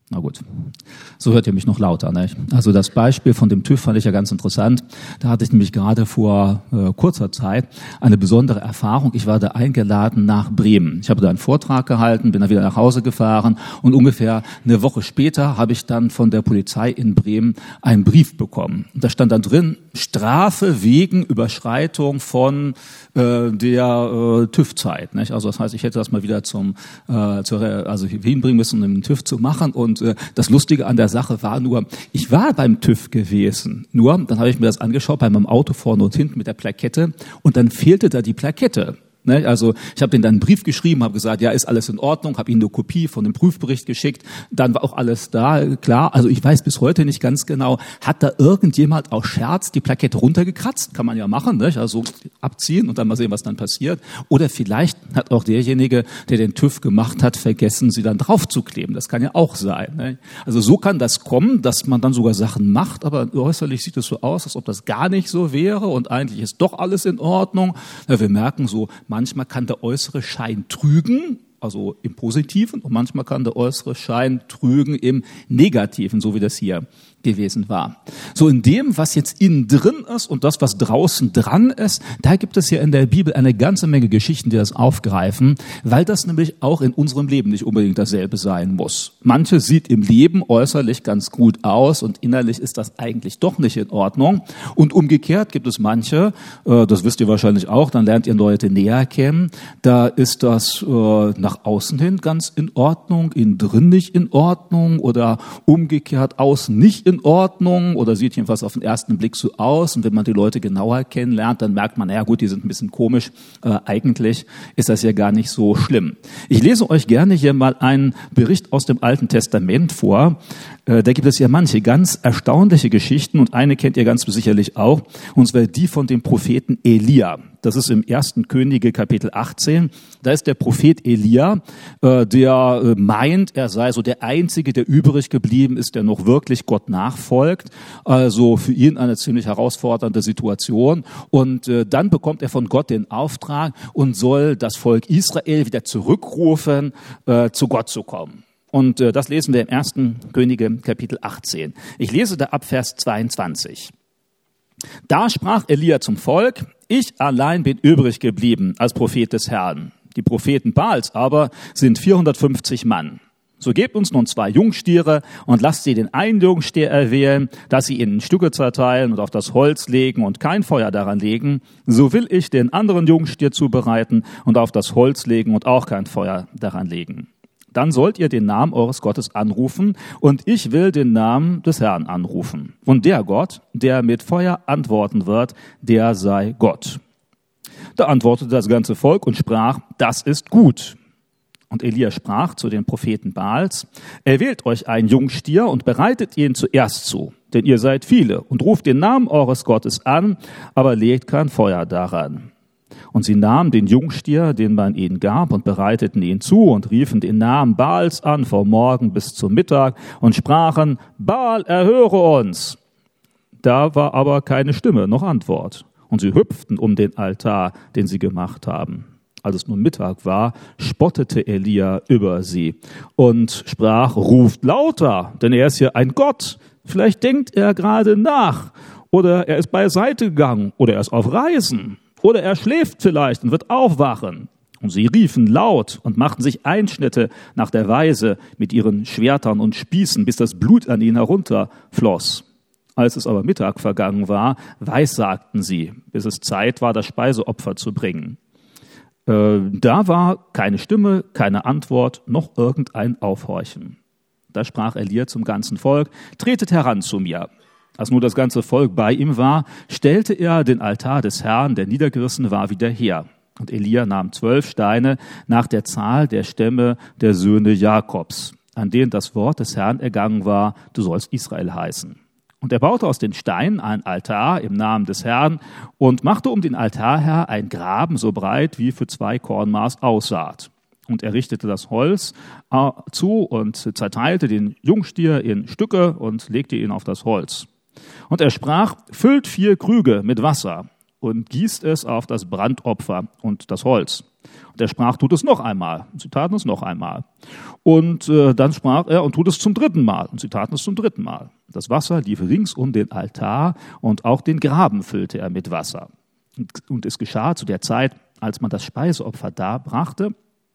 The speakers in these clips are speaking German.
Na gut, so hört ihr mich noch lauter, nicht? Also das Beispiel von dem TÜV fand ich ja ganz interessant. Da hatte ich nämlich gerade vor kurzer Zeit eine besondere Erfahrung. Ich war da eingeladen nach Bremen. Ich habe da einen Vortrag gehalten, bin dann wieder nach Hause gefahren und ungefähr eine Woche später habe ich dann von der Polizei in Bremen einen Brief bekommen. Da stand dann drin, Strafe wegen Überschreitung von der TÜV-Zeit. Nicht? Also das heißt, ich hätte das mal wieder hinbringen müssen, um den TÜV zu machen. Und das Lustige an der Sache war nur, ich war beim TÜV gewesen. Nur, dann habe ich mir das angeschaut bei meinem Auto vorne und hinten mit der Plakette und dann fehlte da die Plakette. Also ich habe denen dann einen Brief geschrieben, habe gesagt, ja, ist alles in Ordnung, habe ihnen eine Kopie von dem Prüfbericht geschickt, dann war auch alles da, klar. Also ich weiß bis heute nicht ganz genau, hat da irgendjemand aus Scherz die Plakette runtergekratzt? Kann man ja machen, nicht? Also abziehen und dann mal sehen, was dann passiert. Oder vielleicht hat auch derjenige, der den TÜV gemacht hat, vergessen, sie dann draufzukleben. Das kann ja auch sein. Nicht? Also so kann das kommen, dass man dann sogar Sachen macht, aber äußerlich sieht es so aus, als ob das gar nicht so wäre und eigentlich ist doch alles in Ordnung. Ja, wir merken so, manchmal kann der äußere Schein trügen, also im Positiven, und manchmal kann der äußere Schein trügen im Negativen, so wie das hier gewesen war. So in dem, was jetzt innen drin ist und das, was draußen dran ist, da gibt es ja in der Bibel eine ganze Menge Geschichten, die das aufgreifen, weil das nämlich auch in unserem Leben nicht unbedingt dasselbe sein muss. Manches sieht im Leben äußerlich ganz gut aus und innerlich ist das eigentlich doch nicht in Ordnung. Und umgekehrt gibt es manche, das wisst ihr wahrscheinlich auch, dann lernt ihr Leute näher kennen, da ist das nach außen hin ganz in Ordnung, innen drin nicht in Ordnung oder umgekehrt außen nicht in Ordnung oder sieht jedenfalls auf den ersten Blick so aus. Und wenn man die Leute genauer kennenlernt, dann merkt man, naja gut, die sind ein bisschen komisch. Eigentlich ist das ja gar nicht so schlimm. Ich lese euch gerne hier mal einen Bericht aus dem Alten Testament vor. Da gibt es ja manche ganz erstaunliche Geschichten und eine kennt ihr ganz sicherlich auch, und zwar die von dem Propheten Elia. Das ist im 1. Könige Kapitel 18. Da ist der Prophet Elia, der meint, er sei so der Einzige, der übrig geblieben ist, der noch wirklich Gott nachfolgt. Also für ihn eine ziemlich herausfordernde Situation. Und dann bekommt er von Gott den Auftrag und soll das Volk Israel wieder zurückrufen, zu Gott zu kommen. Und das lesen wir im 1. Könige Kapitel 18. Ich lese da ab Vers 22. Da sprach Elia zum Volk, ich allein bin übrig geblieben als Prophet des Herrn. Die Propheten Baals aber sind 450 Mann. So gebt uns nun 2 Jungstiere und lasst sie den einen Jungstier erwählen, dass sie ihn in Stücke zerteilen und auf das Holz legen und kein Feuer daran legen. So will ich den anderen Jungstier zubereiten und auf das Holz legen und auch kein Feuer daran legen. Dann sollt ihr den Namen eures Gottes anrufen und ich will den Namen des Herrn anrufen. Und der Gott, der mit Feuer antworten wird, der sei Gott. Da antwortete das ganze Volk und sprach, das ist gut. Und Elia sprach zu den Propheten Baals, erwählt euch einen Jungstier und bereitet ihn zuerst zu, denn ihr seid viele und ruft den Namen eures Gottes an, aber legt kein Feuer daran. Und sie nahmen den Jungstier, den man ihnen gab, und bereiteten ihn zu und riefen den Namen Baals an vom Morgen bis zum Mittag und sprachen, Baal, erhöre uns. Da war aber keine Stimme noch Antwort. Und sie hüpften um den Altar, den sie gemacht haben. Als es nun Mittag war, spottete Elia über sie und sprach, ruft lauter, denn er ist ja ein Gott. Vielleicht denkt er gerade nach oder er ist beiseite gegangen oder er ist auf Reisen. Oder er schläft vielleicht und wird aufwachen. Und sie riefen laut und machten sich Einschnitte nach der Weise mit ihren Schwertern und Spießen, bis das Blut an ihnen herunterfloss. Als es aber Mittag vergangen war, weissagten sie, bis es Zeit war, das Speiseopfer zu bringen. Da war keine Stimme, keine Antwort, noch irgendein Aufhorchen. Da sprach Elia zum ganzen Volk, tretet heran zu mir. Als nur das ganze Volk bei ihm war, stellte er den Altar des Herrn, der niedergerissen war, wieder her. Und Elia nahm 12 Steine nach der Zahl der Stämme der Söhne Jakobs, an denen das Wort des Herrn ergangen war, du sollst Israel heißen. Und er baute aus den Steinen ein Altar im Namen des Herrn und machte um den Altar her einen Graben so breit, wie für 2 Kornmaß aussaat. Und er richtete das Holz zu und zerteilte den Jungstier in Stücke und legte ihn auf das Holz. Und er sprach, füllt 4 Krüge mit Wasser und gießt es auf das Brandopfer und das Holz. Und er sprach, tut es noch einmal. Und sie taten es noch einmal. Und dann sprach er, und tut es zum dritten Mal. Und sie taten es zum dritten Mal. Das Wasser lief rings um den Altar und auch den Graben füllte er mit Wasser. Und es geschah zu der Zeit, als man das Speiseopfer darbrachte,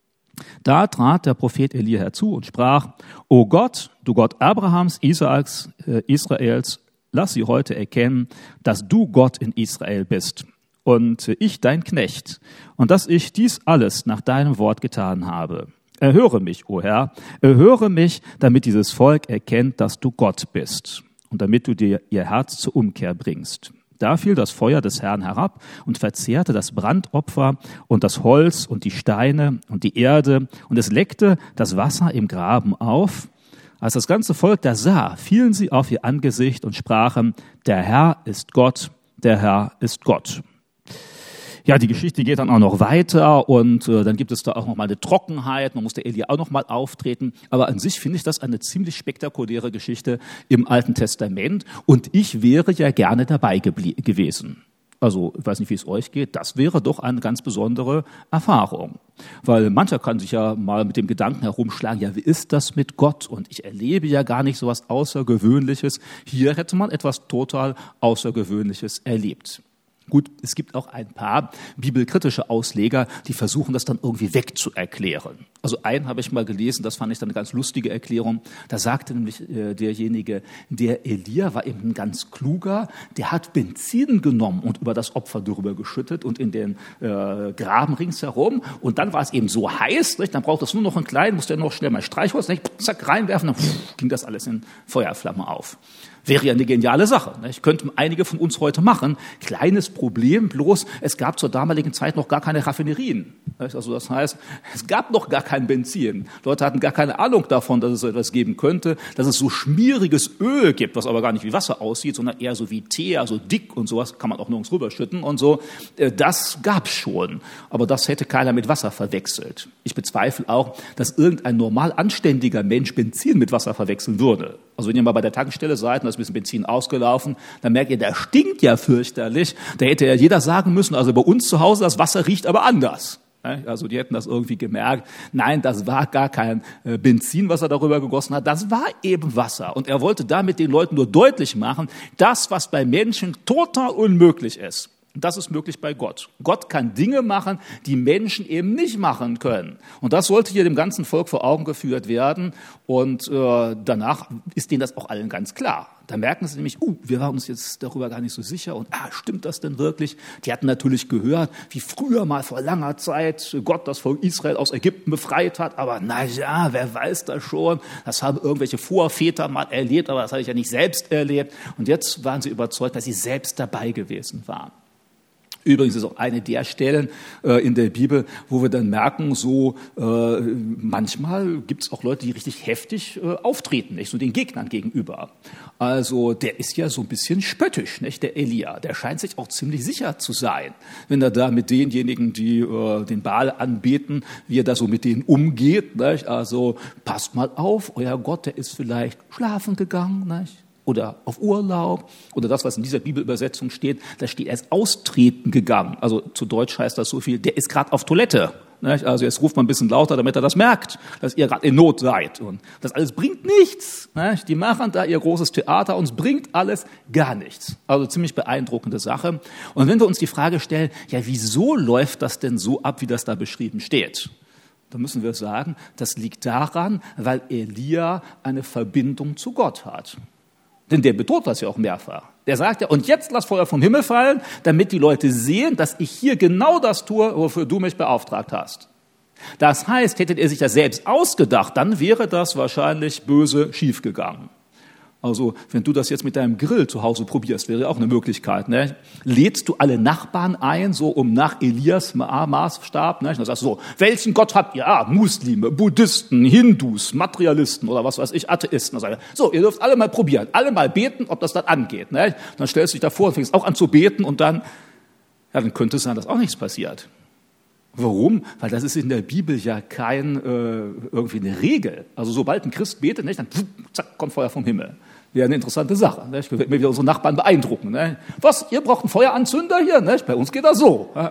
da trat der Prophet Elia herzu und sprach, O Gott, du Gott Abrahams, Isaaks, Israels, lass sie heute erkennen, dass du Gott in Israel bist und ich dein Knecht und dass ich dies alles nach deinem Wort getan habe. Erhöre mich, o Herr, erhöre mich, damit dieses Volk erkennt, dass du Gott bist und damit du dir ihr Herz zur Umkehr bringst. Da fiel das Feuer des Herrn herab und verzehrte das Brandopfer und das Holz und die Steine und die Erde und es leckte das Wasser im Graben auf. Als das ganze Volk das sah, fielen sie auf ihr Angesicht und sprachen, der Herr ist Gott, der Herr ist Gott. Ja, die Geschichte geht dann auch noch weiter und dann gibt es da auch noch mal eine Trockenheit, man muss der Elia auch noch mal auftreten, aber an sich finde ich das eine ziemlich spektakuläre Geschichte im Alten Testament und ich wäre ja gerne dabei gewesen. Also, ich weiß nicht, wie es euch geht, das wäre doch eine ganz besondere Erfahrung. Weil mancher kann sich ja mal mit dem Gedanken herumschlagen, ja, wie ist das mit Gott? Und ich erlebe ja gar nicht so was Außergewöhnliches. Hier hätte man etwas total Außergewöhnliches erlebt. Gut, es gibt auch ein paar bibelkritische Ausleger, die versuchen, das dann irgendwie wegzuerklären. Also einen habe ich mal gelesen, das fand ich dann eine ganz lustige Erklärung. Da sagte nämlich derjenige, der Elia war eben ein ganz kluger, der hat Benzin genommen und über das Opfer drüber geschüttet und in den Graben ringsherum. Und dann war es eben so heiß, nicht? Dann braucht es nur noch einen kleinen, musste er noch schnell mal Streichholz, nicht? Zack, reinwerfen, dann ging das alles in Feuerflamme auf. Wäre ja eine geniale Sache. Nicht? Könnten einige von uns heute machen. Kleines Problem bloß, es gab zur damaligen Zeit noch gar keine Raffinerien. Also das heißt, es gab noch gar kein Benzin. Leute hatten gar keine Ahnung davon, dass es so etwas geben könnte, dass es so schmieriges Öl gibt, was aber gar nicht wie Wasser aussieht, sondern eher so wie Tee, also dick und sowas, kann man auch nirgends rüberschütten und so. Das gab's schon, aber das hätte keiner mit Wasser verwechselt. Ich bezweifle auch, dass irgendein normal anständiger Mensch Benzin mit Wasser verwechseln würde. Also wenn ihr mal bei der Tankstelle seid und da ist ein bisschen Benzin ausgelaufen, dann merkt ihr, der stinkt ja fürchterlich. Da hätte ja jeder sagen müssen, also bei uns zu Hause, das Wasser riecht aber anders. Also die hätten das irgendwie gemerkt. Nein, das war gar kein Benzin, was er darüber gegossen hat. Das war eben Wasser. Und er wollte damit den Leuten nur deutlich machen, das, was bei Menschen total unmöglich ist, das ist möglich bei Gott. Gott kann Dinge machen, die Menschen eben nicht machen können. Und das sollte hier dem ganzen Volk vor Augen geführt werden. Und danach ist denen das auch allen ganz klar. Da merken sie nämlich, wir waren uns jetzt darüber gar nicht so sicher. Und stimmt das denn wirklich? Die hatten natürlich gehört, wie früher mal vor langer Zeit Gott das Volk Israel aus Ägypten befreit hat. Aber na ja, wer weiß das schon? Das haben irgendwelche Vorväter mal erlebt, aber das habe ich ja nicht selbst erlebt. Und jetzt waren sie überzeugt, dass sie selbst dabei gewesen waren. Übrigens ist auch eine der Stellen in der Bibel, wo wir dann merken, so manchmal gibt es auch Leute, die richtig heftig auftreten, nicht so den Gegnern gegenüber. Also der ist ja so ein bisschen spöttisch, nicht der Elia. Der scheint sich auch ziemlich sicher zu sein, wenn er da mit denjenigen, die den Baal anbeten, wie er da so mit denen umgeht. Nicht? Also passt mal auf, euer Gott, der ist vielleicht schlafen gegangen, nicht? Oder auf Urlaub, oder das, was in dieser Bibelübersetzung steht, da steht, er ist austreten gegangen. Also zu Deutsch heißt das so viel, der ist gerade auf Toilette. Nicht? Also jetzt ruft man ein bisschen lauter, damit er das merkt, dass ihr gerade in Not seid. Und das alles bringt nichts. Nicht? Die machen da ihr großes Theater und es bringt alles gar nichts. Also ziemlich beeindruckende Sache. Und wenn wir uns die Frage stellen, ja, wieso läuft das denn so ab, wie das da beschrieben steht? Dann müssen wir sagen, das liegt daran, weil Elia eine Verbindung zu Gott hat. Denn der betont das ja auch mehrfach. Der sagt ja, und jetzt lass Feuer vom Himmel fallen, damit die Leute sehen, dass ich hier genau das tue, wofür du mich beauftragt hast. Das heißt, hättet ihr sich das selbst ausgedacht, dann wäre das wahrscheinlich böse schiefgegangen. Also, wenn du das jetzt mit deinem Grill zu Hause probierst, wäre auch eine Möglichkeit. Ne? Lädst du alle Nachbarn ein, so um nach Elias Maßstab? Ne? Dann sagst du so, welchen Gott habt ihr? Muslime, Buddhisten, Hindus, Materialisten oder was weiß ich, Atheisten. So, ihr dürft alle mal probieren, alle mal beten, ob das dann angeht. Ne? Dann stellst du dich davor und fängst auch an zu beten und dann könnte es sein, dass auch nichts passiert. Warum? Weil das ist in der Bibel ja irgendwie eine Regel. Also sobald ein Christ betet, nicht, dann zack, kommt Feuer vom Himmel. Wäre eine interessante Sache. Nicht? Wir werden wieder unsere Nachbarn beeindrucken. Nicht? Was, ihr braucht einen Feueranzünder hier? Nicht? Bei uns geht das so.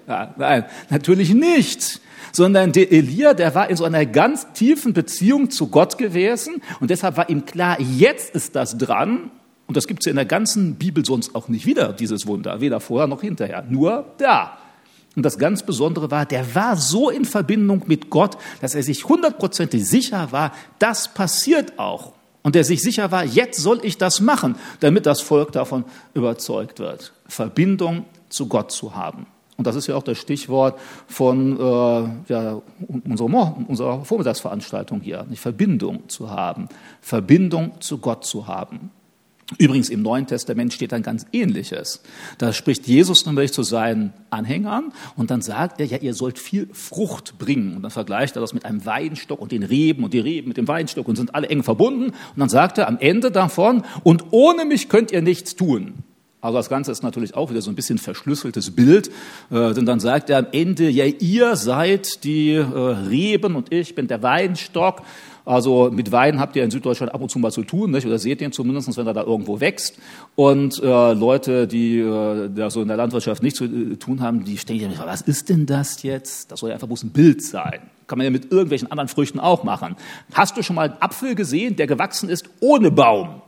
Ja, nein, natürlich nicht. Sondern der Elia, der war in so einer ganz tiefen Beziehung zu Gott gewesen und deshalb war ihm klar, jetzt ist das dran. Und das gibt es ja in der ganzen Bibel sonst auch nicht wieder, dieses Wunder, weder vorher noch hinterher, nur da. Und das ganz Besondere war, der war so in Verbindung mit Gott, dass er sich 100% sicher war, das passiert auch. Und er sich sicher war, jetzt soll ich das machen, damit das Volk davon überzeugt wird. Verbindung zu Gott zu haben. Und das ist ja auch das Stichwort von unserer Vormittagsveranstaltung hier, eine Verbindung zu haben, Verbindung zu Gott zu haben. Übrigens im Neuen Testament steht ein ganz Ähnliches. Da spricht Jesus nämlich zu seinen Anhängern und dann sagt er, ja, ihr sollt viel Frucht bringen. Und dann vergleicht er das mit einem Weinstock und den Reben und die Reben mit dem Weinstock und sind alle eng verbunden. Und dann sagt er am Ende davon, und ohne mich könnt ihr nichts tun. Also das Ganze ist natürlich auch wieder so ein bisschen verschlüsseltes Bild, denn dann sagt er am Ende, ja, ihr seid die Reben und ich bin der Weinstock. Also mit Wein habt ihr in Süddeutschland ab und zu mal zu tun, nicht? Oder seht ihr ihn zumindest, wenn er da irgendwo wächst. Und Leute, die da so in der Landwirtschaft nichts zu tun haben, die stellen sich, was ist denn das jetzt? Das soll ja einfach bloß ein Bild sein. Kann man ja mit irgendwelchen anderen Früchten auch machen. Hast du schon mal einen Apfel gesehen, der gewachsen ist ohne Baum?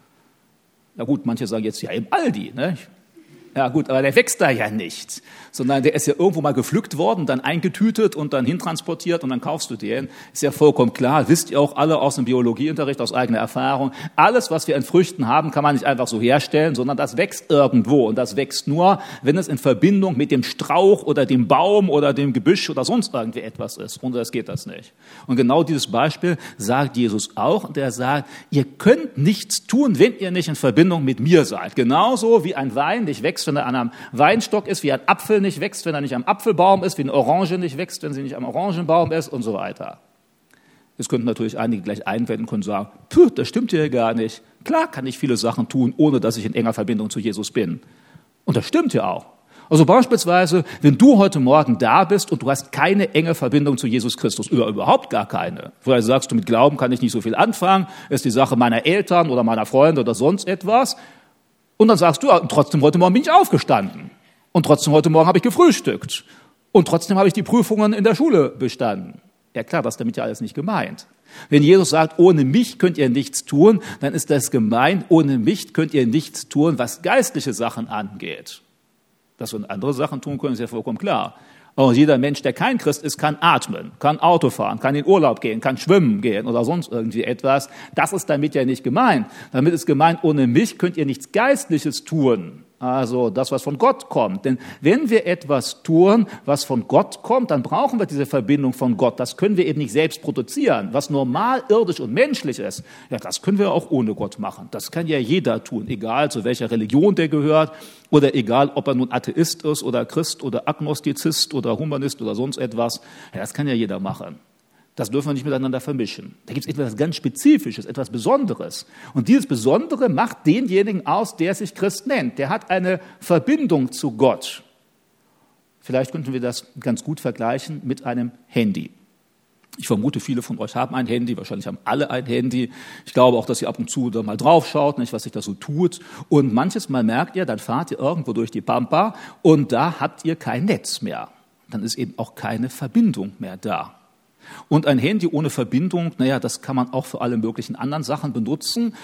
Ja gut, manche sagen jetzt, ja im Aldi, ne? Ja gut, aber der wächst da ja nicht, sondern der ist ja irgendwo mal gepflückt worden, dann eingetütet und dann hintransportiert und dann kaufst du den. Ist ja vollkommen klar, wisst ihr auch alle aus dem Biologieunterricht, aus eigener Erfahrung. Alles, was wir an Früchten haben, kann man nicht einfach so herstellen, sondern das wächst irgendwo. Und das wächst nur, wenn es in Verbindung mit dem Strauch oder dem Baum oder dem Gebüsch oder sonst irgendwie etwas ist. Und das geht das nicht. Und genau dieses Beispiel sagt Jesus auch. Und er sagt, ihr könnt nichts tun, wenn ihr nicht in Verbindung mit mir seid. Genauso wie ein Wein nicht wächst, wenn er an einem Weinstock ist, wie ein Apfel nicht wächst, wenn er nicht am Apfelbaum ist, wie eine Orange nicht wächst, wenn sie nicht am Orangenbaum ist und so weiter. Jetzt könnten natürlich einige gleich einwenden und sagen, das stimmt ja gar nicht. Klar kann ich viele Sachen tun, ohne dass ich in enger Verbindung zu Jesus bin. Und das stimmt ja auch. Also beispielsweise, wenn du heute Morgen da bist und du hast keine enge Verbindung zu Jesus Christus, oder überhaupt gar keine. Vielleicht sagst du, mit Glauben kann ich nicht so viel anfangen, ist die Sache meiner Eltern oder meiner Freunde oder sonst etwas. Und dann sagst du, ja, trotzdem heute Morgen bin ich aufgestanden. Und trotzdem heute Morgen habe ich gefrühstückt. Und trotzdem habe ich die Prüfungen in der Schule bestanden. Ja klar, das ist damit ja alles nicht gemeint. Wenn Jesus sagt, ohne mich könnt ihr nichts tun, dann ist das gemeint, ohne mich könnt ihr nichts tun, was geistliche Sachen angeht. Dass wir andere Sachen tun können, ist ja vollkommen klar. Und jeder Mensch, der kein Christ ist, kann atmen, kann Auto fahren, kann in Urlaub gehen, kann schwimmen gehen oder sonst irgendwie etwas. Das ist damit ja nicht gemeint. Damit ist gemeint, ohne mich könnt ihr nichts Geistliches tun. Also das, was von Gott kommt. Denn wenn wir etwas tun, was von Gott kommt, dann brauchen wir diese Verbindung von Gott. Das können wir eben nicht selbst produzieren. Was normal, irdisch und menschlich ist, ja, das können wir auch ohne Gott machen. Das kann ja jeder tun, egal zu welcher Religion der gehört oder egal, ob er nun Atheist ist oder Christ oder Agnostizist oder Humanist oder sonst etwas. Ja, das kann ja jeder machen. Das dürfen wir nicht miteinander vermischen. Da gibt es etwas ganz Spezifisches, etwas Besonderes. Und dieses Besondere macht denjenigen aus, der sich Christ nennt. Der hat eine Verbindung zu Gott. Vielleicht könnten wir das ganz gut vergleichen mit einem Handy. Ich vermute, viele von euch haben ein Handy, wahrscheinlich haben alle ein Handy. Ich glaube auch, dass ihr ab und zu da mal drauf schaut, nicht, was sich da so tut. Und manches Mal merkt ihr, dann fahrt ihr irgendwo durch die Pampa und da habt ihr kein Netz mehr. Dann ist eben auch keine Verbindung mehr da. Und ein Handy ohne Verbindung, naja, das kann man auch für alle möglichen anderen Sachen benutzen,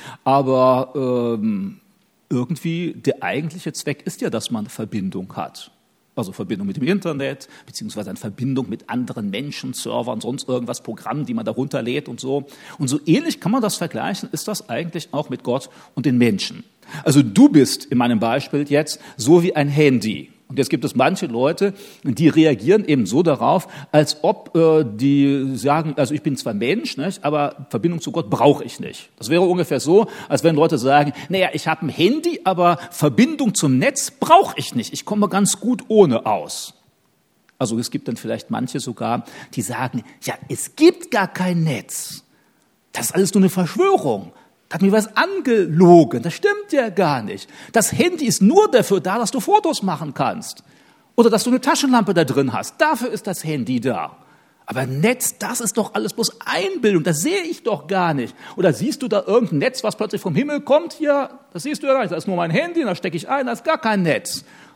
aber irgendwie der eigentliche Zweck ist ja, dass man eine Verbindung hat. Also Verbindung mit dem Internet, beziehungsweise eine Verbindung mit anderen Menschen, Servern, sonst irgendwas, Programmen, die man da runterlädt und so. Und so ähnlich kann man das vergleichen, ist das eigentlich auch mit Gott und den Menschen. Also du bist in meinem Beispiel jetzt so wie ein Handy. Und jetzt gibt es manche Leute, die reagieren eben so darauf, als ob die sagen, also ich bin zwar Mensch, nicht, aber Verbindung zu Gott brauche ich nicht. Das wäre ungefähr so, als wenn Leute sagen, naja, ich habe ein Handy, aber Verbindung zum Netz brauche ich nicht. Ich komme ganz gut ohne aus. Also es gibt dann vielleicht manche sogar, die sagen, ja, es gibt gar kein Netz. Das ist alles nur eine Verschwörung. Da hat mir was angelogen. Das stimmt ja gar nicht. Das Handy ist nur dafür da, dass du Fotos machen kannst. Oder dass du eine Taschenlampe da drin hast. Dafür ist das Handy da. Aber Netz, das ist doch alles bloß Einbildung. Das sehe ich doch gar nicht. Oder siehst du da irgendein Netz, was plötzlich vom Himmel kommt? Hier, das siehst du ja gar nicht. Da ist nur mein Handy, da stecke ich ein, da ist gar kein Netz.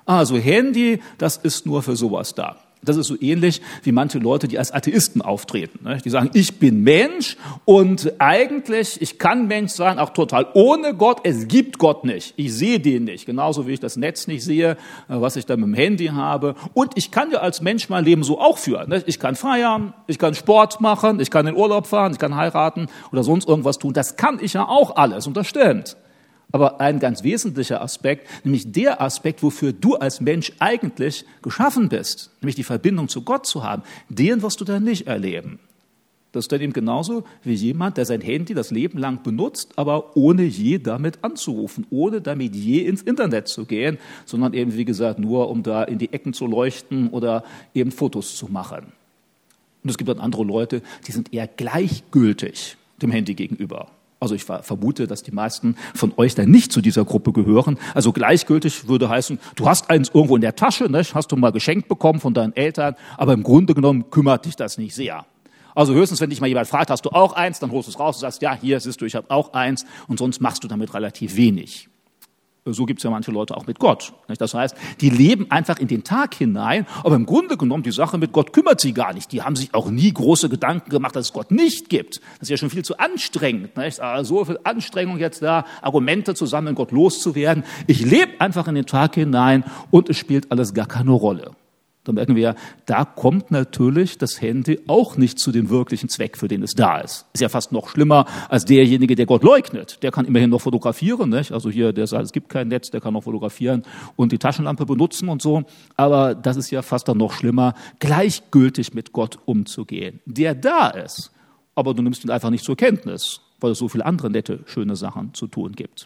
Also Handy, das ist nur für sowas da. Das ist so ähnlich wie manche Leute, die als Atheisten auftreten. Die sagen, ich bin Mensch und eigentlich, ich kann Mensch sein, auch total ohne Gott. Es gibt Gott nicht. Ich sehe den nicht. Genauso wie ich das Netz nicht sehe, was ich da mit dem Handy habe. Und ich kann ja als Mensch mein Leben so auch führen. Ich kann feiern, ich kann Sport machen, ich kann in Urlaub fahren, ich kann heiraten oder sonst irgendwas tun. Das kann ich ja auch alles und das stimmt. Aber ein ganz wesentlicher Aspekt, nämlich der Aspekt, wofür du als Mensch eigentlich geschaffen bist, nämlich die Verbindung zu Gott zu haben, den wirst du dann nicht erleben. Das ist dann eben genauso wie jemand, der sein Handy das Leben lang benutzt, aber ohne je damit anzurufen, ohne damit je ins Internet zu gehen, sondern eben, wie gesagt, nur um da in die Ecken zu leuchten oder eben Fotos zu machen. Und es gibt dann andere Leute, die sind eher gleichgültig dem Handy gegenüber. Also ich vermute, dass die meisten von euch dann nicht zu dieser Gruppe gehören. Also gleichgültig würde heißen, du hast eins irgendwo in der Tasche, ne? Hast du mal geschenkt bekommen von deinen Eltern, aber im Grunde genommen kümmert dich das nicht sehr. Also höchstens, wenn dich mal jemand fragt, hast du auch eins, dann holst du es raus und sagst, ja, hier siehst du, ich habe auch eins und sonst machst du damit relativ wenig. So gibt es ja manche Leute auch mit Gott. Das heißt, die leben einfach in den Tag hinein, aber im Grunde genommen, die Sache mit Gott kümmert sie gar nicht. Die haben sich auch nie große Gedanken gemacht, dass es Gott nicht gibt. Das ist ja schon viel zu anstrengend. Nicht? So viel Anstrengung jetzt da, Argumente zu sammeln, Gott loszuwerden. Ich lebe einfach in den Tag hinein und es spielt alles gar keine Rolle. Da merken wir, da kommt natürlich das Handy auch nicht zu dem wirklichen Zweck, für den es da ist. Ist ja fast noch schlimmer als derjenige, der Gott leugnet. Der kann immerhin noch fotografieren, nicht? Also hier, der sagt, es gibt kein Netz, der kann noch fotografieren und die Taschenlampe benutzen und so. Aber das ist ja fast dann noch schlimmer, gleichgültig mit Gott umzugehen. Der da ist, aber du nimmst ihn einfach nicht zur Kenntnis, weil es so viele andere nette, schöne Sachen zu tun gibt.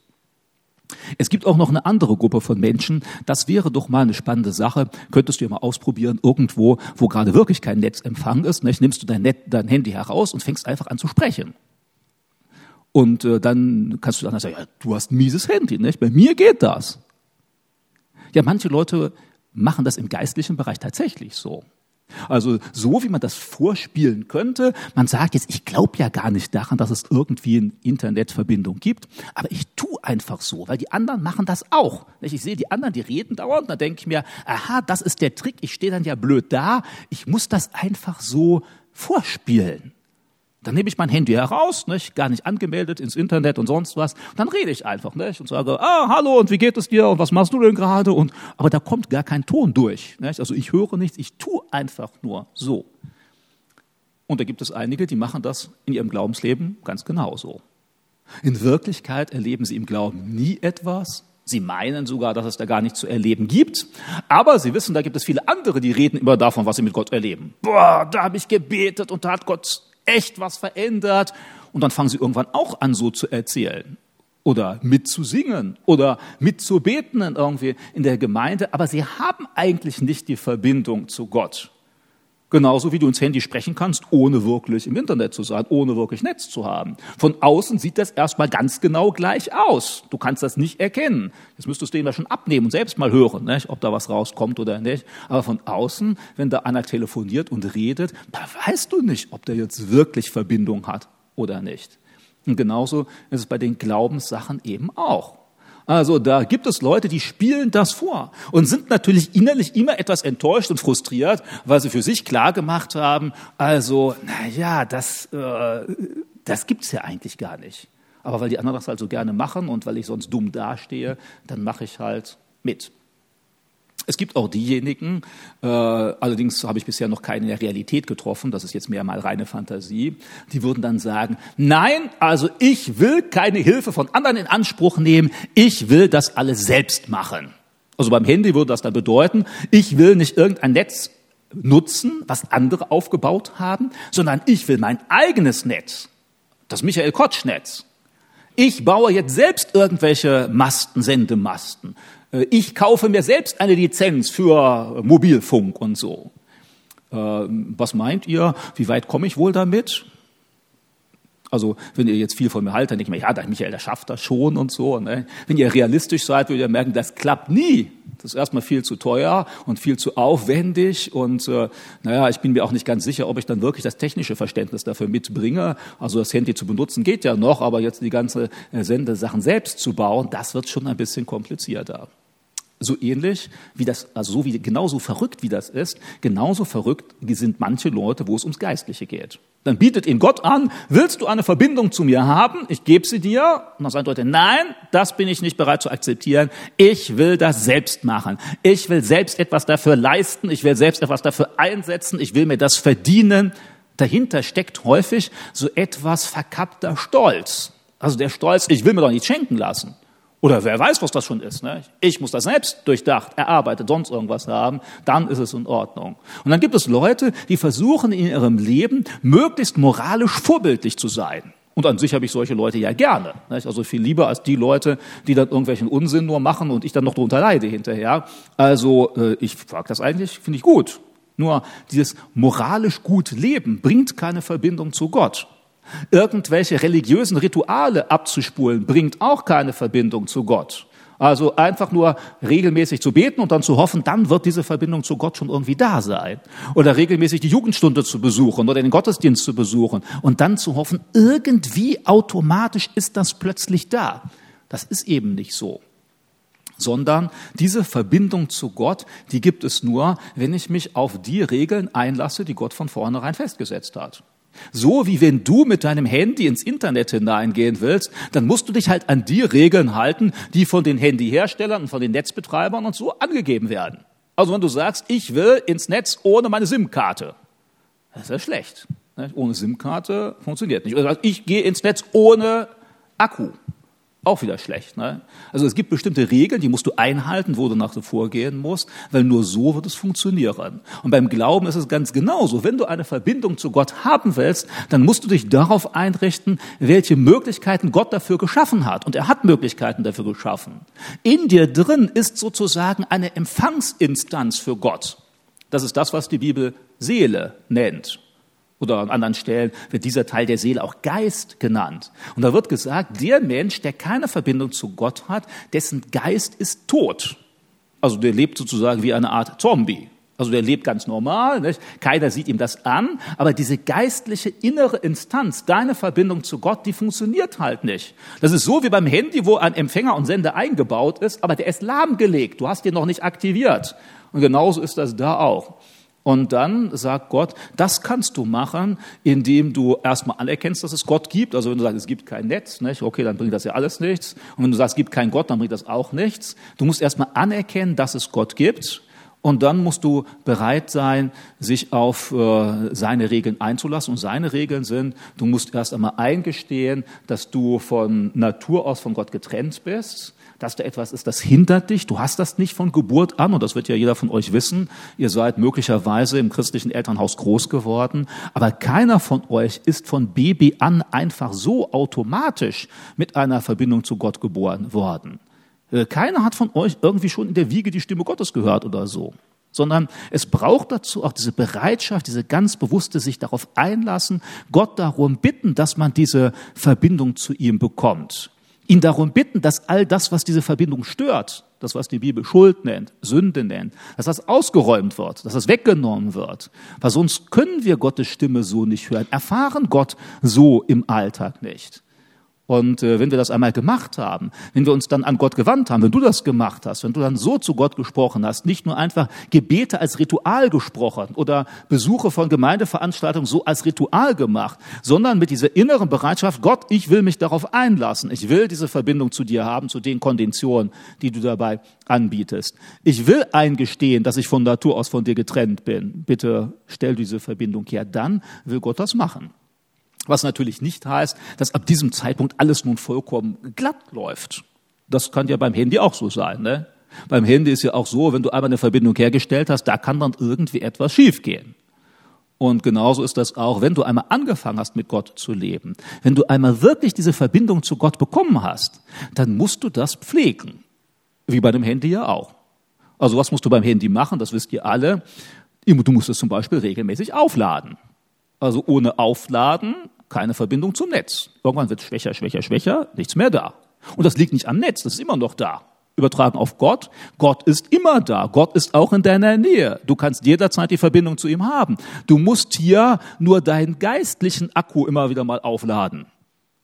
Es gibt auch noch eine andere Gruppe von Menschen, das wäre doch mal eine spannende Sache, könntest du ja mal ausprobieren, irgendwo, wo gerade wirklich kein Netzempfang ist, nicht? Nimmst du dein Handy heraus und fängst einfach an zu sprechen. Und dann kannst du dann sagen, ja, du hast ein mieses Handy, nicht? Bei mir geht das. Ja, manche Leute machen das im geistlichen Bereich tatsächlich so. Also so, wie man das vorspielen könnte. Man sagt jetzt, ich glaube ja gar nicht daran, dass es irgendwie eine Internetverbindung gibt, aber ich tue einfach so, weil die anderen machen das auch. Ich sehe die anderen, die reden dauernd, dann denke ich mir, aha, das ist der Trick, ich stehe dann ja blöd da, ich muss das einfach so vorspielen. Dann nehme ich mein Handy heraus, nicht, gar nicht angemeldet ins Internet und sonst was. Und dann rede ich einfach, nicht, und sage, hallo, und wie geht es dir und was machst du denn gerade? Aber da kommt gar kein Ton durch. Nicht? Also ich höre nichts, ich tue einfach nur so. Und da gibt es einige, die machen das in ihrem Glaubensleben ganz genauso. In Wirklichkeit erleben sie im Glauben nie etwas. Sie meinen sogar, dass es da gar nichts zu erleben gibt. Aber sie wissen, da gibt es viele andere, die reden immer davon, was sie mit Gott erleben. Boah, da habe ich gebetet und da hat Gott echt was verändert. Und dann fangen sie irgendwann auch an, so zu erzählen. Oder mitzusingen oder mitzubeten irgendwie in der Gemeinde. Aber sie haben eigentlich nicht die Verbindung zu Gott. Genauso wie du ins Handy sprechen kannst, ohne wirklich im Internet zu sein, ohne wirklich Netz zu haben. Von außen sieht das erstmal ganz genau gleich aus. Du kannst das nicht erkennen. Jetzt müsstest du den ja schon abnehmen und selbst mal hören, nicht, ob da was rauskommt oder nicht. Aber von außen, wenn da einer telefoniert und redet, da weißt du nicht, ob der jetzt wirklich Verbindung hat oder nicht. Und genauso ist es bei den Glaubenssachen eben auch. Also da gibt es Leute, die spielen das vor und sind natürlich innerlich immer etwas enttäuscht und frustriert, weil sie für sich klar gemacht haben, also naja, das gibt's ja eigentlich gar nicht. Aber weil die anderen das halt so gerne machen und weil ich sonst dumm dastehe, dann mache ich halt mit. Es gibt auch diejenigen, allerdings habe ich bisher noch keine in der Realität getroffen, das ist jetzt mehr mal reine Fantasie, die würden dann sagen, nein, also ich will keine Hilfe von anderen in Anspruch nehmen, ich will das alles selbst machen. Also beim Handy würde das dann bedeuten, ich will nicht irgendein Netz nutzen, was andere aufgebaut haben, sondern ich will mein eigenes Netz, das Michael-Kotsch-Netz. Ich baue jetzt selbst irgendwelche Masten, Sendemasten. Ich kaufe mir selbst eine Lizenz für Mobilfunk und so. Was meint ihr? Wie weit komme ich wohl damit? Also wenn ihr jetzt viel von mir haltet, dann denke ich mir, ja, der Michael, der schafft das schon und so. Ne? Wenn ihr realistisch seid, würdet ihr merken, das klappt nie. Das ist erstmal viel zu teuer und viel zu aufwendig. Und ich bin mir auch nicht ganz sicher, ob ich dann wirklich das technische Verständnis dafür mitbringe. Also das Handy zu benutzen geht ja noch, aber jetzt die ganze Sendesachen selbst zu bauen, das wird schon ein bisschen komplizierter. So ähnlich wie das, also genauso verrückt wie das ist, genauso verrückt sind manche Leute, wo es ums Geistliche geht. Dann bietet ihnen Gott an, willst du eine Verbindung zu mir haben? Ich gebe sie dir. Und dann sagen Leute, nein, das bin ich nicht bereit zu akzeptieren. Ich will das selbst machen. Ich will selbst etwas dafür leisten. Ich will selbst etwas dafür einsetzen. Ich will mir das verdienen. Dahinter steckt häufig so etwas verkappter Stolz. Also der Stolz, ich will mir doch nichts schenken lassen. Oder wer weiß, was das schon ist. Ne? Ich muss das selbst durchdacht, erarbeitet, sonst irgendwas haben, dann ist es in Ordnung. Und dann gibt es Leute, die versuchen in ihrem Leben möglichst moralisch vorbildlich zu sein. Und an sich habe ich solche Leute ja gerne. Nicht? Also viel lieber als die Leute, die dann irgendwelchen Unsinn nur machen und ich dann noch drunter leide hinterher. Also ich frage das eigentlich, finde ich gut. Nur dieses moralisch gut Leben bringt keine Verbindung zu Gott. Irgendwelche religiösen Rituale abzuspulen, bringt auch keine Verbindung zu Gott. Also einfach nur regelmäßig zu beten und dann zu hoffen, dann wird diese Verbindung zu Gott schon irgendwie da sein. Oder regelmäßig die Jugendstunde zu besuchen oder den Gottesdienst zu besuchen und dann zu hoffen, irgendwie automatisch ist das plötzlich da. Das ist eben nicht so. Sondern diese Verbindung zu Gott, die gibt es nur, wenn ich mich auf die Regeln einlasse, die Gott von vornherein festgesetzt hat. So wie wenn du mit deinem Handy ins Internet hineingehen willst, dann musst du dich halt an die Regeln halten, die von den Handyherstellern und von den Netzbetreibern und so angegeben werden. Also wenn du sagst, ich will ins Netz ohne meine SIM-Karte, das ist ja schlecht. Ohne SIM-Karte funktioniert nicht. Oder ich gehe ins Netz ohne Akku. Auch wieder schlecht. Ne? Also es gibt bestimmte Regeln, die musst du einhalten, wo du nach so vorgehen musst, weil nur so wird es funktionieren. Und beim Glauben ist es ganz genauso. Wenn du eine Verbindung zu Gott haben willst, dann musst du dich darauf einrichten, welche Möglichkeiten Gott dafür geschaffen hat. Und er hat Möglichkeiten dafür geschaffen. In dir drin ist sozusagen eine Empfangsinstanz für Gott. Das ist das, was die Bibel Seele nennt. Oder an anderen Stellen wird dieser Teil der Seele auch Geist genannt. Und da wird gesagt, der Mensch, der keine Verbindung zu Gott hat, dessen Geist ist tot. Also der lebt sozusagen wie eine Art Zombie. Also der lebt ganz normal, nicht? Keiner sieht ihm das an, aber diese geistliche innere Instanz, deine Verbindung zu Gott, die funktioniert halt nicht. Das ist so wie beim Handy, wo ein Empfänger und Sender eingebaut ist, aber der ist lahmgelegt, du hast den noch nicht aktiviert. Und genauso ist das da auch. Und dann sagt Gott, das kannst du machen, indem du erstmal anerkennst, dass es Gott gibt. Also wenn du sagst, es gibt kein Netz, nicht? Okay, dann bringt das ja alles nichts. Und wenn du sagst, es gibt keinen Gott, dann bringt das auch nichts. Du musst erstmal anerkennen, dass es Gott gibt. Und dann musst du bereit sein, sich auf seine Regeln einzulassen. Und seine Regeln sind, du musst erst einmal eingestehen, dass du von Natur aus von Gott getrennt bist. Dass da etwas ist, das hindert dich. Du hast das nicht von Geburt an und das wird ja jeder von euch wissen. Ihr seid möglicherweise im christlichen Elternhaus groß geworden, aber keiner von euch ist von Baby an einfach so automatisch mit einer Verbindung zu Gott geboren worden. Keiner hat von euch irgendwie schon in der Wiege die Stimme Gottes gehört oder so. Sondern es braucht dazu auch diese Bereitschaft, diese ganz bewusste sich darauf einlassen, Gott darum bitten, dass man diese Verbindung zu ihm bekommt. Ihn darum bitten, dass all das, was diese Verbindung stört, das, was die Bibel Schuld nennt, Sünde nennt, dass das ausgeräumt wird, dass das weggenommen wird. Weil sonst können wir Gottes Stimme so nicht hören, erfahren Gott so im Alltag nicht. Und wenn wir das einmal gemacht haben, wenn wir uns dann an Gott gewandt haben, wenn du das gemacht hast, wenn du dann so zu Gott gesprochen hast, nicht nur einfach Gebete als Ritual gesprochen oder Besuche von Gemeindeveranstaltungen so als Ritual gemacht, sondern mit dieser inneren Bereitschaft, Gott, ich will mich darauf einlassen, ich will diese Verbindung zu dir haben, zu den Konditionen, die du dabei anbietest. Ich will eingestehen, dass ich von Natur aus von dir getrennt bin. Bitte stell diese Verbindung her, dann will Gott das machen. Was natürlich nicht heißt, dass ab diesem Zeitpunkt alles nun vollkommen glatt läuft. Das kann ja beim Handy auch so sein. Ne? Beim Handy ist ja auch so, wenn du einmal eine Verbindung hergestellt hast, da kann dann irgendwie etwas schiefgehen. Und genauso ist das auch, wenn du einmal angefangen hast, mit Gott zu leben. Wenn du einmal wirklich diese Verbindung zu Gott bekommen hast, dann musst du das pflegen. Wie bei dem Handy ja auch. Also was musst du beim Handy machen? Das wisst ihr alle. Du musst es zum Beispiel regelmäßig aufladen. Also ohne Aufladen keine Verbindung zum Netz. Irgendwann wird es schwächer, nichts mehr da. Und das liegt nicht am Netz, das ist immer noch da. Übertragen auf Gott, Gott ist immer da, Gott ist auch in deiner Nähe. Du kannst jederzeit die Verbindung zu ihm haben. Du musst hier nur deinen geistlichen Akku immer wieder mal aufladen.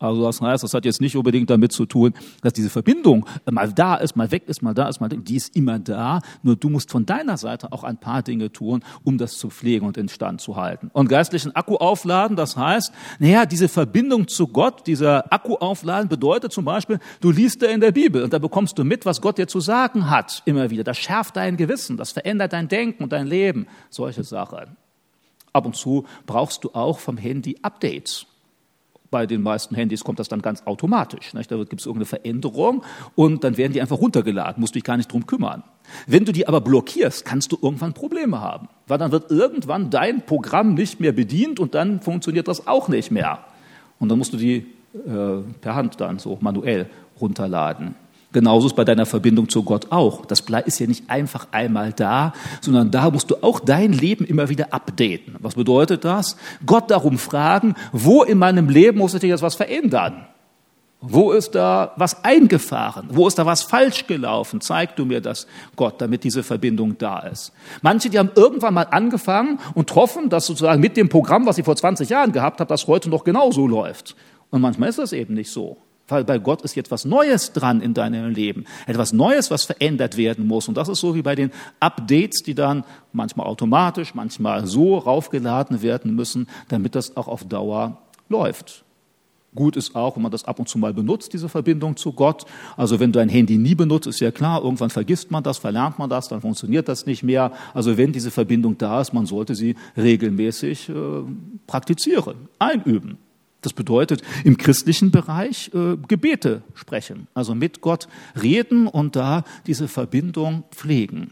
Also das heißt, das hat jetzt nicht unbedingt damit zu tun, dass diese Verbindung mal da ist, mal weg ist, mal da ist, mal da ist. Die ist immer da, nur du musst von deiner Seite auch ein paar Dinge tun, um das zu pflegen und instand zu halten. Und geistlichen Akku aufladen, das heißt, diese Verbindung zu Gott, dieser Akku aufladen bedeutet zum Beispiel, du liest da in der Bibel und da bekommst du mit, was Gott dir zu sagen hat, immer wieder. Das schärft dein Gewissen, das verändert dein Denken und dein Leben, solche Sachen. Ab und zu brauchst du auch vom Handy Updates. Bei den meisten Handys kommt das dann ganz automatisch. Nicht? Da gibt es irgendeine Veränderung und dann werden die einfach runtergeladen, musst du dich gar nicht drum kümmern. Wenn du die aber blockierst, kannst du irgendwann Probleme haben, weil dann wird irgendwann dein Programm nicht mehr bedient und dann funktioniert das auch nicht mehr. Und dann musst du die per Hand dann so manuell runterladen. Genauso ist bei deiner Verbindung zu Gott auch. Das ist ja nicht einfach einmal da, sondern da musst du auch dein Leben immer wieder updaten. Was bedeutet das? Gott darum fragen, wo in meinem Leben muss ich jetzt was verändern? Wo ist da was eingefahren? Wo ist da was falsch gelaufen? Zeig du mir das, Gott, damit diese Verbindung da ist. Manche, die haben irgendwann mal angefangen und hoffen, dass sozusagen mit dem Programm, was sie vor 20 Jahren gehabt haben, das heute noch genauso läuft. Und manchmal ist das eben nicht so. Weil bei Gott ist jetzt was Neues dran in deinem Leben. Etwas Neues, was verändert werden muss. Und das ist so wie bei den Updates, die dann manchmal automatisch, manchmal so raufgeladen werden müssen, damit das auch auf Dauer läuft. Gut ist auch, wenn man das ab und zu mal benutzt, diese Verbindung zu Gott. Also wenn du ein Handy nie benutzt, ist ja klar, irgendwann vergisst man das, verlernt man das, dann funktioniert das nicht mehr. Also wenn diese Verbindung da ist, man sollte sie regelmäßig praktizieren, einüben. Das bedeutet im christlichen Bereich Gebete sprechen, also mit Gott reden und da diese Verbindung pflegen.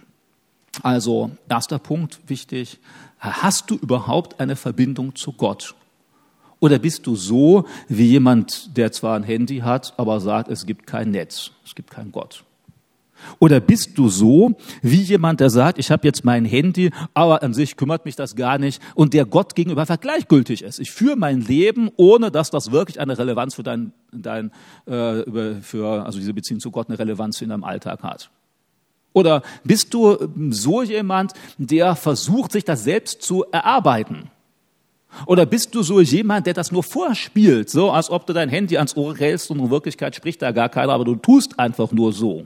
Also erster Punkt, wichtig, hast du überhaupt eine Verbindung zu Gott? Oder bist du so wie jemand, der zwar ein Handy hat, aber sagt, es gibt kein Netz, es gibt keinen Gott? Oder bist du so wie jemand, der sagt, ich habe jetzt mein Handy, aber an sich kümmert mich das gar nicht und der Gott gegenüber einfach gleichgültig ist. Ich führe mein Leben, ohne dass das wirklich eine Relevanz für also diese Beziehung zu Gott eine Relevanz in deinem Alltag hat. Oder bist du so jemand, der versucht, sich das selbst zu erarbeiten? Oder bist du so jemand, der das nur vorspielt, so als ob du dein Handy ans Ohr hältst und in Wirklichkeit spricht da gar keiner, aber du tust einfach nur so?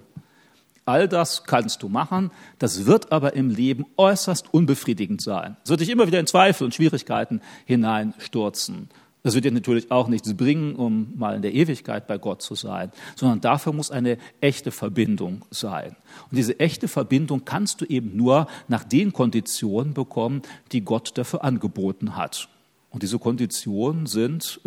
All das kannst du machen, das wird aber im Leben äußerst unbefriedigend sein. Es wird dich immer wieder in Zweifel und Schwierigkeiten hineinstürzen. Das wird dir natürlich auch nichts bringen, um mal in der Ewigkeit bei Gott zu sein, sondern dafür muss eine echte Verbindung sein. Und diese echte Verbindung kannst du eben nur nach den Konditionen bekommen, die Gott dafür angeboten hat. Und diese Konditionen sind,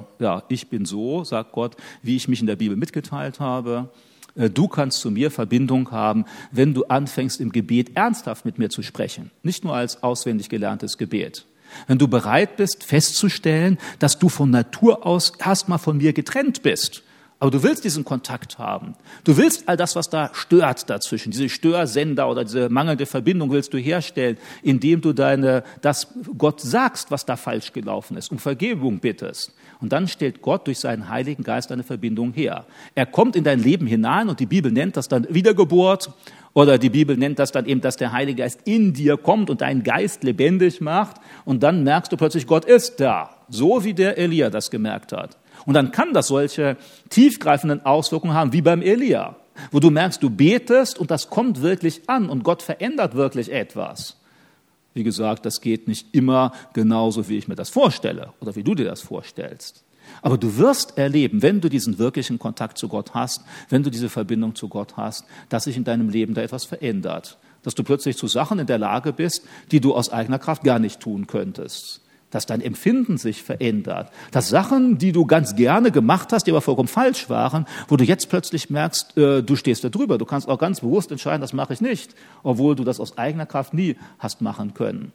ich bin so, sagt Gott, wie ich mich in der Bibel mitgeteilt habe. Du kannst zu mir Verbindung haben, wenn du anfängst, im Gebet ernsthaft mit mir zu sprechen, nicht nur als auswendig gelerntes Gebet. Wenn du bereit bist, festzustellen, dass du von Natur aus erstmal von mir getrennt bist, aber du willst diesen Kontakt haben. Du willst all das, was da stört dazwischen, diese Störsender oder diese mangelnde Verbindung willst du herstellen, indem du das Gott sagst, was da falsch gelaufen ist, um Vergebung bittest. Und dann stellt Gott durch seinen Heiligen Geist eine Verbindung her. Er kommt in dein Leben hinein und die Bibel nennt das dann Wiedergeburt oder die Bibel nennt das dann eben, dass der Heilige Geist in dir kommt und deinen Geist lebendig macht und dann merkst du plötzlich, Gott ist da, so wie der Elia das gemerkt hat. Und dann kann das solche tiefgreifenden Auswirkungen haben, wie beim Elia, wo du merkst, du betest und das kommt wirklich an und Gott verändert wirklich etwas. Wie gesagt, das geht nicht immer genauso, wie ich mir das vorstelle oder wie du dir das vorstellst. Aber du wirst erleben, wenn du diesen wirklichen Kontakt zu Gott hast, wenn du diese Verbindung zu Gott hast, dass sich in deinem Leben da etwas verändert. Dass du plötzlich zu Sachen in der Lage bist, die du aus eigener Kraft gar nicht tun könntest. Dass dein Empfinden sich verändert, dass Sachen, die du ganz gerne gemacht hast, die aber vollkommen falsch waren, wo du jetzt plötzlich merkst, du stehst da drüber. Du kannst auch ganz bewusst entscheiden, das mache ich nicht, obwohl du das aus eigener Kraft nie hast machen können.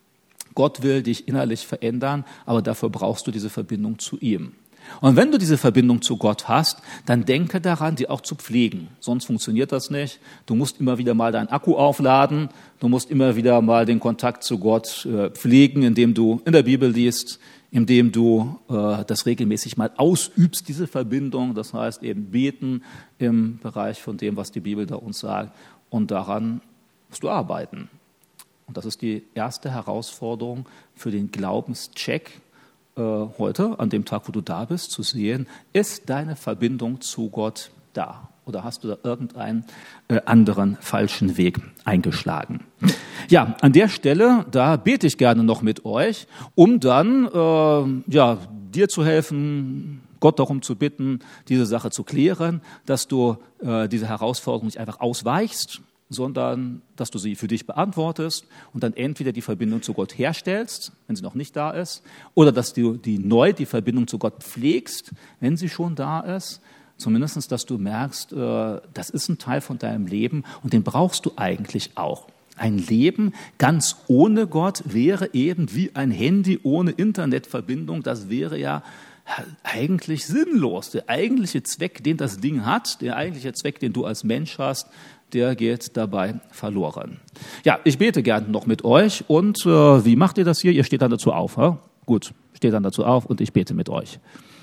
Gott will dich innerlich verändern, aber dafür brauchst du diese Verbindung zu ihm. Und wenn du diese Verbindung zu Gott hast, dann denke daran, die auch zu pflegen. Sonst funktioniert das nicht. Du musst immer wieder mal deinen Akku aufladen. Du musst immer wieder mal den Kontakt zu Gott pflegen, indem du in der Bibel liest, indem du das regelmäßig mal ausübst, diese Verbindung. Das heißt eben beten im Bereich von dem, was die Bibel da uns sagt. Und daran musst du arbeiten. Und das ist die erste Herausforderung für den Glaubenscheck. heute, an dem Tag, wo du da bist, zu sehen, ist deine Verbindung zu Gott da? Oder hast du da irgendeinen anderen falschen Weg eingeschlagen? Ja, an der Stelle, da bete ich gerne noch mit euch, um dann dir zu helfen, Gott darum zu bitten, diese Sache zu klären, dass du diese Herausforderung nicht einfach ausweichst, sondern dass du sie für dich beantwortest und dann entweder die Verbindung zu Gott herstellst, wenn sie noch nicht da ist, oder dass du die Verbindung zu Gott pflegst, wenn sie schon da ist. Zumindest, dass du merkst, das ist ein Teil von deinem Leben und den brauchst du eigentlich auch. Ein Leben ganz ohne Gott wäre eben wie ein Handy ohne Internetverbindung. Das wäre ja eigentlich sinnlos. Der eigentliche Zweck, den das Ding hat, der eigentliche Zweck, den du als Mensch hast, der geht dabei verloren. Ja, ich bete gerne noch mit euch. Und wie macht ihr das hier? Ihr steht dann dazu auf. Ja? Gut, steht dann dazu auf und ich bete mit euch.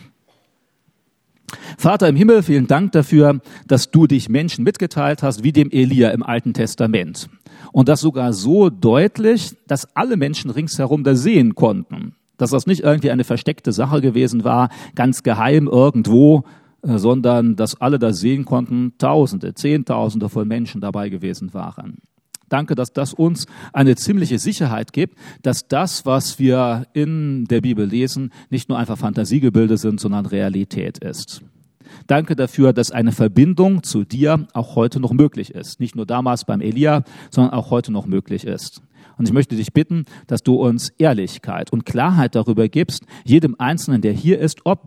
Vater im Himmel, vielen Dank dafür, dass du dich Menschen mitgeteilt hast, wie dem Elia im Alten Testament. Und das sogar so deutlich, dass alle Menschen ringsherum das sehen konnten. Dass das nicht irgendwie eine versteckte Sache gewesen war, ganz geheim irgendwo, sondern dass alle das sehen konnten, Tausende, Zehntausende von Menschen dabei gewesen waren. Danke, dass das uns eine ziemliche Sicherheit gibt, dass das, was wir in der Bibel lesen, nicht nur einfach Fantasiegebilde sind, sondern Realität ist. Danke dafür, dass eine Verbindung zu dir auch heute noch möglich ist. Nicht nur damals beim Elia, sondern auch heute noch möglich ist. Und ich möchte dich bitten, dass du uns Ehrlichkeit und Klarheit darüber gibst, jedem Einzelnen, der hier ist, ob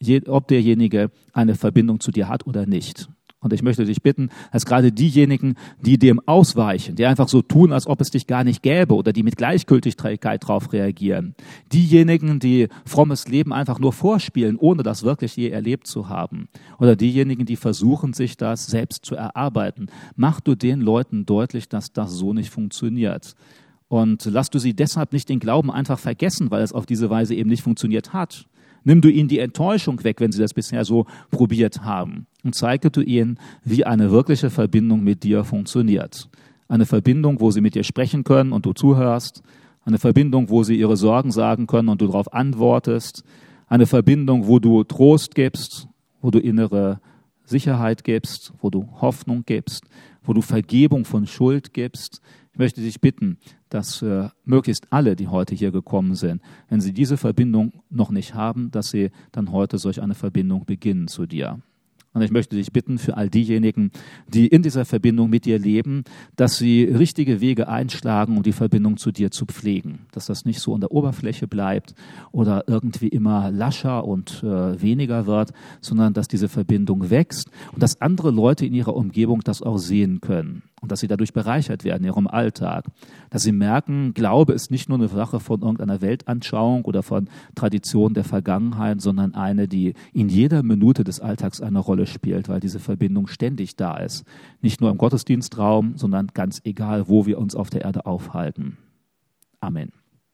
derjenige eine Verbindung zu dir hat oder nicht. Und ich möchte dich bitten, dass gerade diejenigen, die dem ausweichen, die einfach so tun, als ob es dich gar nicht gäbe oder die mit Gleichgültigkeit darauf reagieren, diejenigen, die frommes Leben einfach nur vorspielen, ohne das wirklich je erlebt zu haben, oder diejenigen, die versuchen, sich das selbst zu erarbeiten, mach du den Leuten deutlich, dass das so nicht funktioniert. Und lass du sie deshalb nicht den Glauben einfach vergessen, weil es auf diese Weise eben nicht funktioniert hat. Nimm du ihnen die Enttäuschung weg, wenn sie das bisher so probiert haben. Und zeige du ihnen, wie eine wirkliche Verbindung mit dir funktioniert. Eine Verbindung, wo sie mit dir sprechen können und du zuhörst. Eine Verbindung, wo sie ihre Sorgen sagen können und du darauf antwortest. Eine Verbindung, wo du Trost gibst, wo du innere Sicherheit gibst, wo du Hoffnung gibst, wo du Vergebung von Schuld gibst. Ich möchte dich bitten, dass möglichst alle, die heute hier gekommen sind, wenn sie diese Verbindung noch nicht haben, dass sie dann heute solch eine Verbindung beginnen zu dir. Und ich möchte dich bitten für all diejenigen, die in dieser Verbindung mit dir leben, dass sie richtige Wege einschlagen, um die Verbindung zu dir zu pflegen. Dass das nicht so an der Oberfläche bleibt oder irgendwie immer lascher und weniger wird, sondern dass diese Verbindung wächst und dass andere Leute in ihrer Umgebung das auch sehen können. Und dass sie dadurch bereichert werden in ihrem Alltag. Dass sie merken, Glaube ist nicht nur eine Sache von irgendeiner Weltanschauung oder von Tradition der Vergangenheit, sondern eine, die in jeder Minute des Alltags eine Rolle spielt, weil diese Verbindung ständig da ist. Nicht nur im Gottesdienstraum, sondern ganz egal, wo wir uns auf der Erde aufhalten. Amen.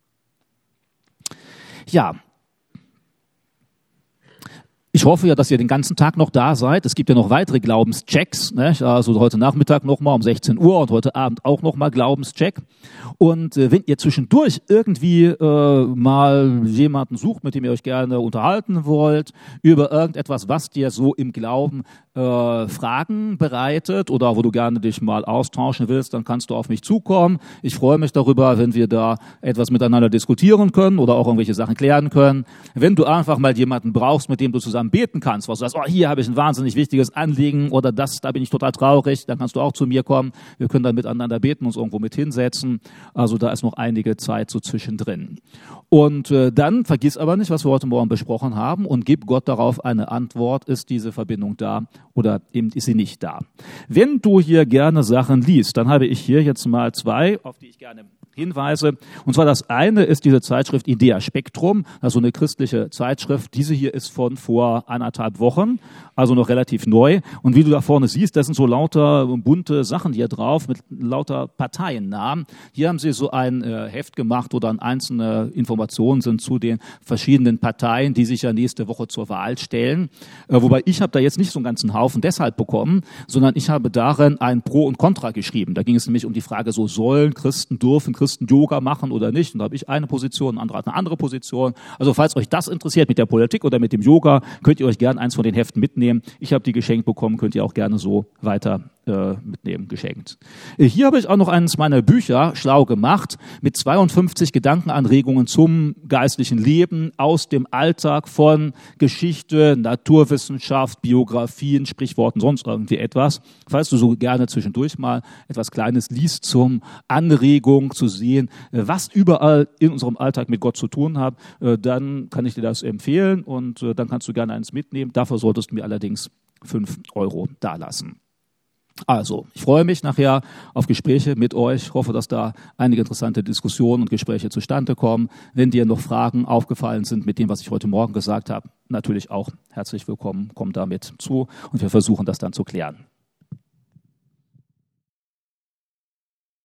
Ja. Ich hoffe ja, dass ihr den ganzen Tag noch da seid. Es gibt ja noch weitere Glaubenschecks, ne? Also heute Nachmittag nochmal um 16 Uhr und heute Abend auch nochmal Glaubenscheck. Und wenn ihr zwischendurch irgendwie mal jemanden sucht, mit dem ihr euch gerne unterhalten wollt, über irgendetwas, was dir so im Glauben Fragen bereitet oder wo du gerne dich mal austauschen willst, dann kannst du auf mich zukommen. Ich freue mich darüber, wenn wir da etwas miteinander diskutieren können oder auch irgendwelche Sachen klären können. Wenn du einfach mal jemanden brauchst, mit dem du zusammen beten kannst, was du sagst, oh, hier habe ich ein wahnsinnig wichtiges Anliegen oder das, da bin ich total traurig, dann kannst du auch zu mir kommen. Wir können dann miteinander beten, uns irgendwo mit hinsetzen. Also da ist noch einige Zeit so zwischendrin. Und dann vergiss aber nicht, was wir heute Morgen besprochen haben und gib Gott darauf eine Antwort. Ist diese Verbindung da oder eben ist sie nicht da? Wenn du hier gerne Sachen liest, dann habe ich hier jetzt mal zwei, auf die ich gerne hinweise. Und zwar das eine ist diese Zeitschrift Idea Spektrum, also eine christliche Zeitschrift. Diese hier ist von vor 1,5 Wochen, also noch relativ neu. Und wie du da vorne siehst, das sind so lauter bunte Sachen hier drauf mit lauter Parteiennamen. Hier haben sie so ein Heft gemacht, wo dann einzelne Informationen sind zu den verschiedenen Parteien, die sich ja nächste Woche zur Wahl stellen. Wobei ich habe da jetzt nicht so einen ganzen Haufen deshalb bekommen, sondern ich habe darin ein Pro und Contra geschrieben. Da ging es nämlich um die Frage, so sollen Christen, dürfen Christen Christen Yoga machen oder nicht. Und da habe ich eine Position, ein anderer hat eine andere Position. Also falls euch das interessiert mit der Politik oder mit dem Yoga, könnt ihr euch gerne eins von den Heften mitnehmen. Ich habe die geschenkt bekommen, könnt ihr auch gerne so weiter mitnehmen, geschenkt. Hier habe ich auch noch eines meiner Bücher schlau gemacht mit 52 Gedankenanregungen zum geistlichen Leben aus dem Alltag von Geschichte, Naturwissenschaft, Biografien, Sprichworten, sonst irgendwie etwas. Falls du so gerne zwischendurch mal etwas Kleines liest zum Anregung zu sehen, was überall in unserem Alltag mit Gott zu tun hat, dann kann ich dir das empfehlen und dann kannst du gerne eins mitnehmen. Dafür solltest du mir allerdings 5 € dalassen. Also, ich freue mich nachher auf Gespräche mit euch. Ich hoffe, dass da einige interessante Diskussionen und Gespräche zustande kommen. Wenn dir noch Fragen aufgefallen sind mit dem, was ich heute Morgen gesagt habe, natürlich auch herzlich willkommen, komm damit zu und wir versuchen das dann zu klären.